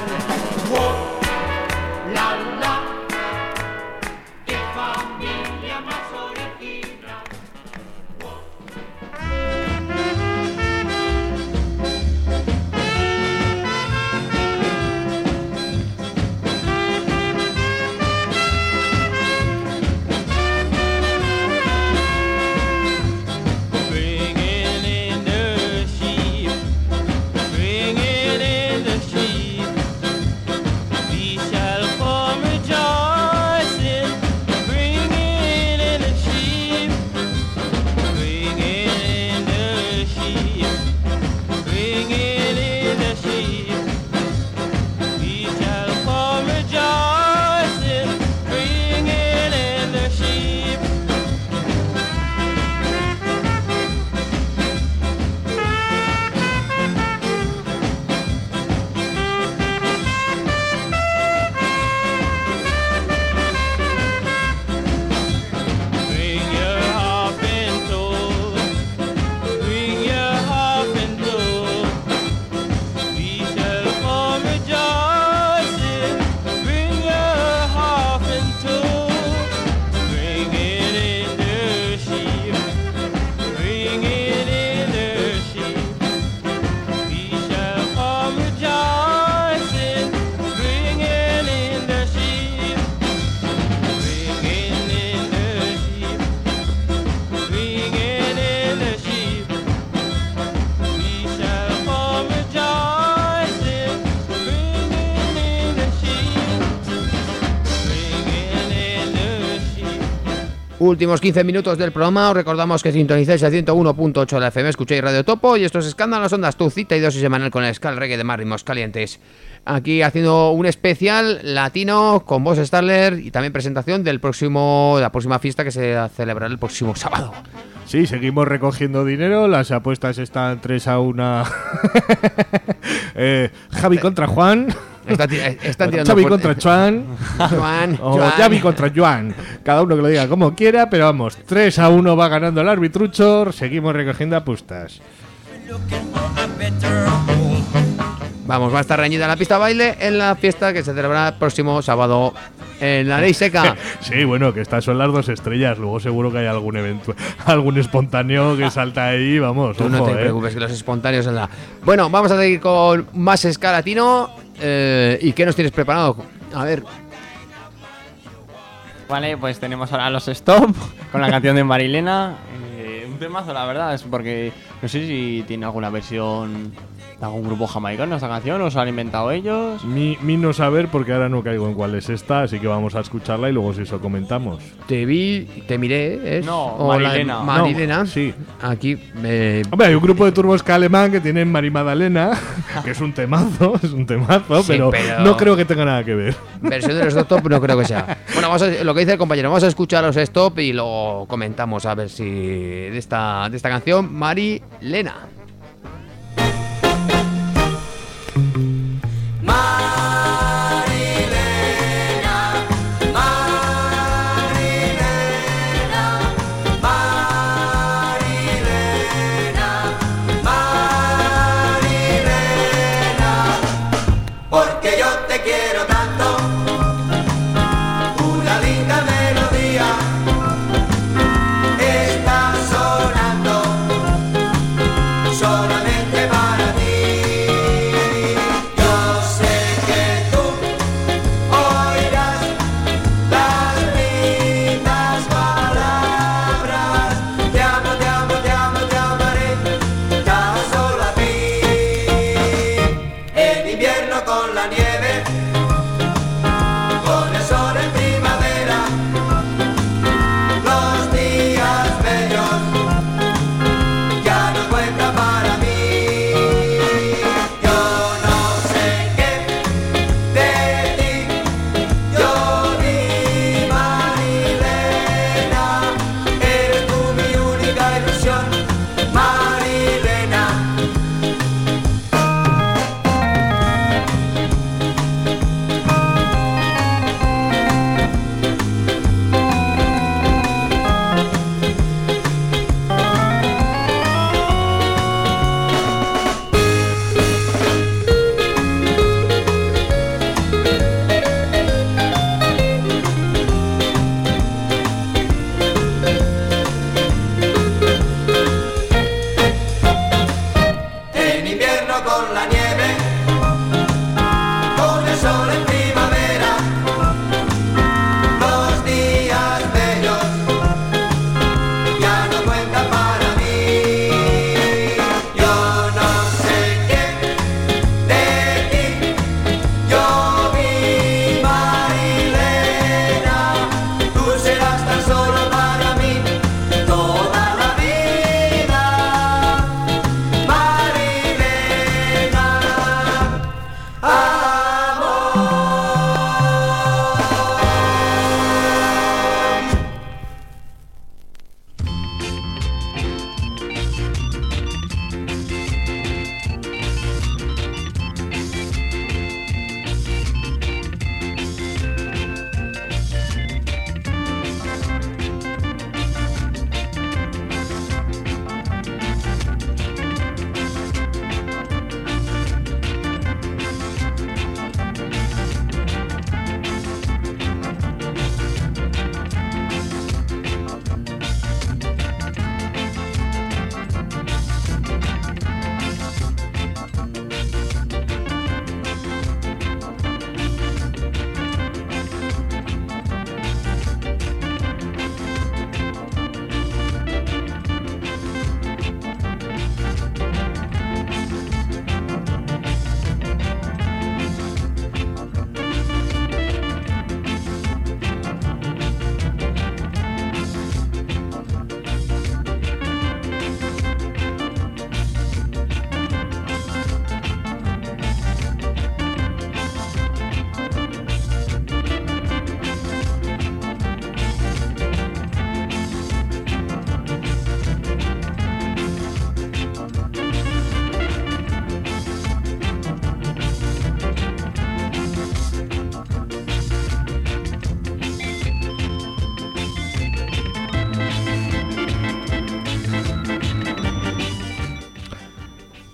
Oh, la la, qué familia más original. Últimos quince minutos del programa. Os recordamos que sintonizáis a ciento uno punto ocho de la F M, escucháis Radio Topo y estos escándalos ondas, tu cita y dosis semanal con el Skal Reggae de más ritmos calientes. Aquí haciendo un especial latino con Boss Starler y también presentación del próximo, de la próxima fiesta que se celebrará el próximo sábado. Sí, seguimos recogiendo dinero, las apuestas están tres a una. eh, Javi contra Juan. Está, está tirando Xavi por... contra Juan. Juan, O Juan. Xavi contra Juan. Cada uno que lo diga como quiera, pero vamos, tres a uno va ganando el arbitrucho. Seguimos recogiendo apuestas. Vamos, va a estar reñida la pista de baile en la fiesta que se celebrará el próximo sábado en la Ley Seca. Sí, bueno, que estas son las dos estrellas. Luego seguro que hay algún evento, algún espontáneo que salta ahí, vamos. Tú no ojo, te eh. preocupes, que los espontáneos en la... Bueno, vamos a seguir con más ska latino. Eh, ¿Y qué nos tienes preparado? A ver, Vale, pues tenemos ahora los Stop con la canción de Marilena. Eh, un temazo, la verdad, es porque no sé si tiene alguna versión de algún grupo jamaicano esta canción o se han inventado ellos. Mi, mi no saber, porque ahora no caigo en cuál es esta, así que vamos a escucharla y luego si eso comentamos. te vi, te miré, ¿es? No, O la- Marilena. Marilena. No, sí. Aquí, eh, Hombre, hay un grupo de Turbo Ska alemán que tienen Mari Magdalena, que es un temazo, es un temazo, Sí, pero, pero- no creo que tenga nada que ver. versión de los Stop no creo que sea. Bueno, vamos a, lo que dice el compañero, vamos a escuchar los Stop y lo comentamos a ver si de esta, de esta canción, Marilena. Porque yo te quiero tanto, una linda melodía está sonando.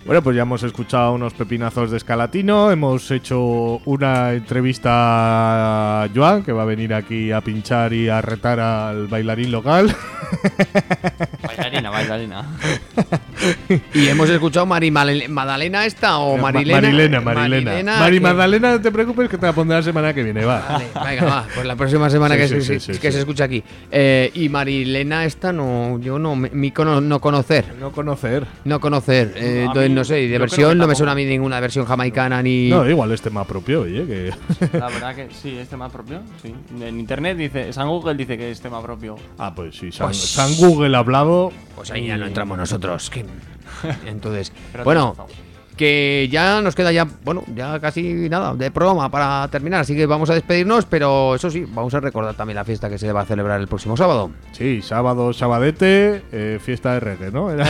Bueno, pues ya hemos escuchado unos pepinazos de Escalatino, hemos hecho una entrevista a Joan, que va a venir aquí a pinchar y a retar al bailarín local. Bailarina, bailarina. Y hemos escuchado Mari Mal- Madalena esta o Ma- Marilena. Marilena, Marilena. Marilena, Mari que- Magdalena, no te preocupes que te la pondré la semana que viene, va. Vale, venga, va, pues la próxima semana Sí, que, sí, se, sí, sí, que sí. se escucha aquí. Eh, y Marilena esta no, yo no, mi, mi cono- no conocer. No conocer. No conocer, eh, A entonces mí, no sé, y de yo versión creo que no me tampoco. suena a mí ninguna versión jamaicana ni... No, igual es tema propio, oye, que... La verdad que sí, es tema propio. Sí. En internet dice, San Google dice que es tema propio. Ah, pues sí, San, Pues- San Google ha hablado. Pues ahí ya no entramos nosotros. que- Entonces, Pero bueno, te has gustado. que ya nos queda ya, bueno, ya casi nada de programa para terminar, así que vamos a despedirnos, pero eso sí, vamos a recordar también la fiesta que se va a celebrar el próximo sábado. Sí, sábado, sabadete, eh, fiesta de reggae, ¿no? Era-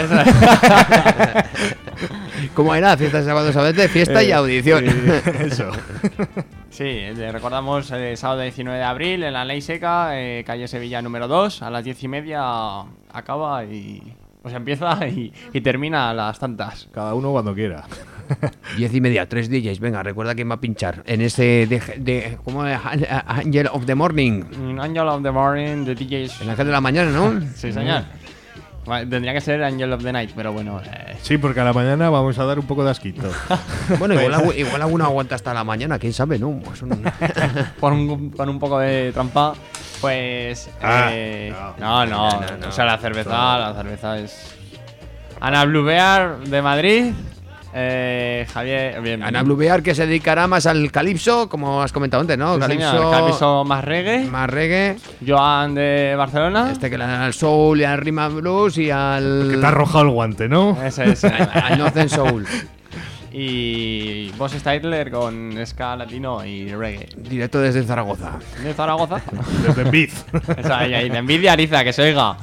¿Cómo era? Fiesta de sábado, sabete, fiesta y Eh, audición. eh, eso. Sí, le recordamos el sábado diecinueve de abril en la Ley Seca, eh, calle Sevilla número dos, a las diez y media acaba y... O sea, empieza y, y termina a las tantas. Cada uno cuando quiera. Diez y media, tres D Js, venga, recuerda quién va a pinchar en ese de, de ¿cómo es? Angel of the Morning, Mm, Angel of the Morning, The D Js... el ángel de la mañana, ¿no? Sí, señor. Vale, tendría que ser Angel of the Night, pero bueno... eh, Sí, porque a la mañana vamos a dar un poco de asquito. Bueno, igual, algu- igual alguno aguanta hasta la mañana, quién sabe, ¿no? Es un- con, un, con un poco de trampa, pues... Ah, eh, no. no, no, No, no, o sea, la cerveza, la cerveza es... Ana Bluebear de Madrid, eh, Javier... Bien, Ana Bluebear, que se dedicará más al calipso, como has comentado antes, ¿no? sí, señor, calipso, Calipso más reggae, más reggae, Joan de Barcelona. este que le da al soul y al rhythm and blues y al... Que te ha arrojado el guante, ¿no? Ese es. al Northern Soul. Y Boss Styler con ska latino y reggae. Directo desde Zaragoza. ¿De Zaragoza? Desde Biz. Esa, ahí, ahí, de envidia Ariza, que se oiga.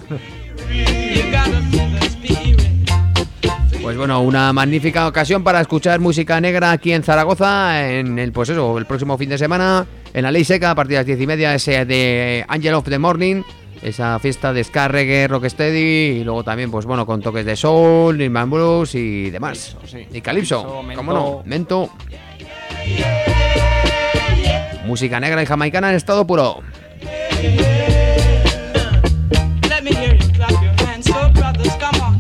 Pues bueno, una magnífica ocasión para escuchar música negra aquí en Zaragoza, en el, pues eso, el próximo fin de semana, en la Ley Seca, a partir de las diez y media, ese de Angel of the Morning, esa fiesta de ska, reggae, rocksteady, y luego también, pues bueno, con toques de soul, rhythm and blues y demás. Calypso, sí. Y calipso, Calypso, ¿cómo mento. no? Mento. Música negra y jamaicana en estado puro. Let me hear you clap your hands, so brothers, come on.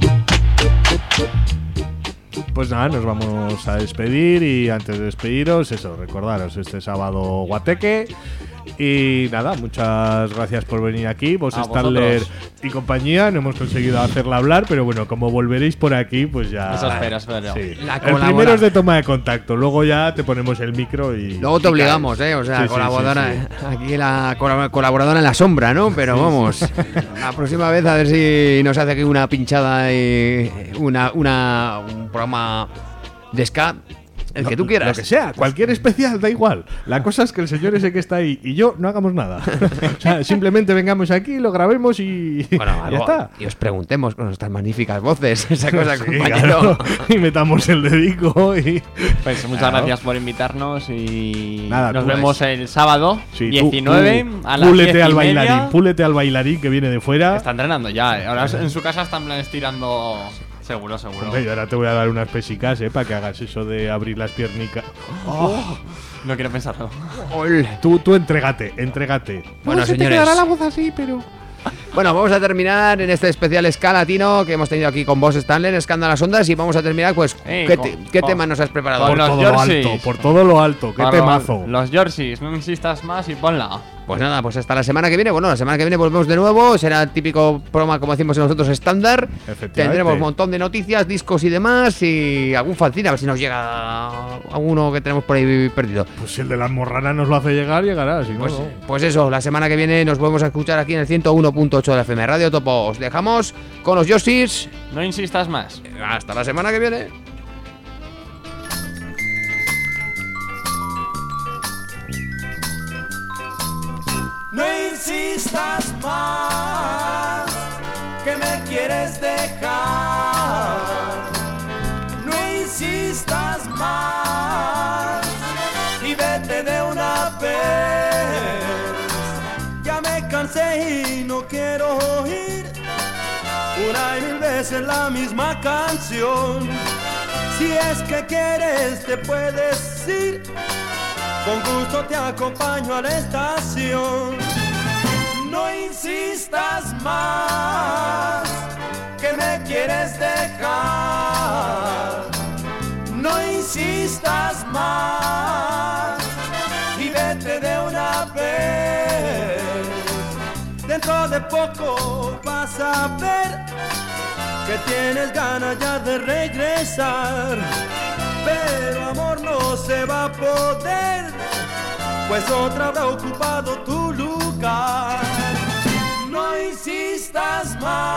Pues nada, nos vamos a despedir y antes de despediros, eso, recordaros este sábado Guateque. Y nada, muchas gracias por venir aquí, vos A Stanler vosotros. y compañía. No hemos conseguido hacerla hablar, pero bueno, como volveréis por aquí, pues ya. Eso espero, espero. Sí. La El colabora- primero es de toma de contacto, luego ya te ponemos el micro y. Luego te y obligamos, caes. ¿eh? O sea, Sí, sí, colaboradora, sí, sí. aquí la colab- colaboradora en la sombra, ¿no? Pero vamos, la próxima vez a ver si nos hace aquí una pinchada y una, una, un programa de ska, el que Lo- tú quieras. Lo que sea, cualquier especial, da igual. La cosa es que el señor ese que está ahí y yo no hagamos nada. O sea, simplemente vengamos aquí, lo grabemos y Bueno, ya algo- está. y os preguntemos con nuestras magníficas voces, esa cosa, Sí, compañero. claro. Y metamos el dedico y. Pues muchas Claro. gracias por invitarnos y Nada, nos tú vemos el sábado Sí, tú- diecinueve tú a las púlete diez y al media. bailarín, púlete al bailarín que viene de fuera. Está entrenando ya, eh. Ahora en su casa están estirando. Seguro, seguro. Hombre, yo ahora te voy a dar unas pesicas, eh, para que hagas eso de abrir las piernicas. No quiero pensarlo. Ol. Tú, tú entrégate, entrégate. Bueno, No, se te señores. quedará la voz así, pero. Bueno, vamos a terminar en este especial ska latino que hemos tenido aquí con vos, Stanley, en Escanda las Ondas, y vamos a terminar, pues, Eh, ¿qué, con- te- qué con- tema nos has preparado? Por los todo lo jerseys. alto, por todo lo alto. Qué Para temazo. Los jerseys, no insistas más y ponla. Pues nada, pues hasta la semana que viene. Bueno, la semana que viene volvemos de nuevo. Será el típico programa, como decimos nosotros, estándar. Efectivamente. Tendremos un montón de noticias, discos y demás. Y algún fanzine, a ver si nos llega alguno que tenemos por ahí perdido. Pues si el de las morranas nos lo hace llegar, llegará. Si no, Pues, no. pues eso, la semana que viene nos volvemos a escuchar aquí en el ciento uno punto ocho de la F M Radio Topo. Os dejamos con los Yosis. No insistas más. Hasta la semana que viene. No insistas más, que me quieres dejar. No insistas más y vete de una vez. Ya me cansé y no quiero oír una y mil veces la misma canción. Si es que quieres te puedes ir, con gusto te acompaño a la estación. No insistas más, que me quieres dejar. No insistas más y vete de una vez. Dentro de poco vas a ver que tienes ganas ya de regresar. Pero amor, no se va a poder, pues otra habrá ocupado tu lugar. No insistas más.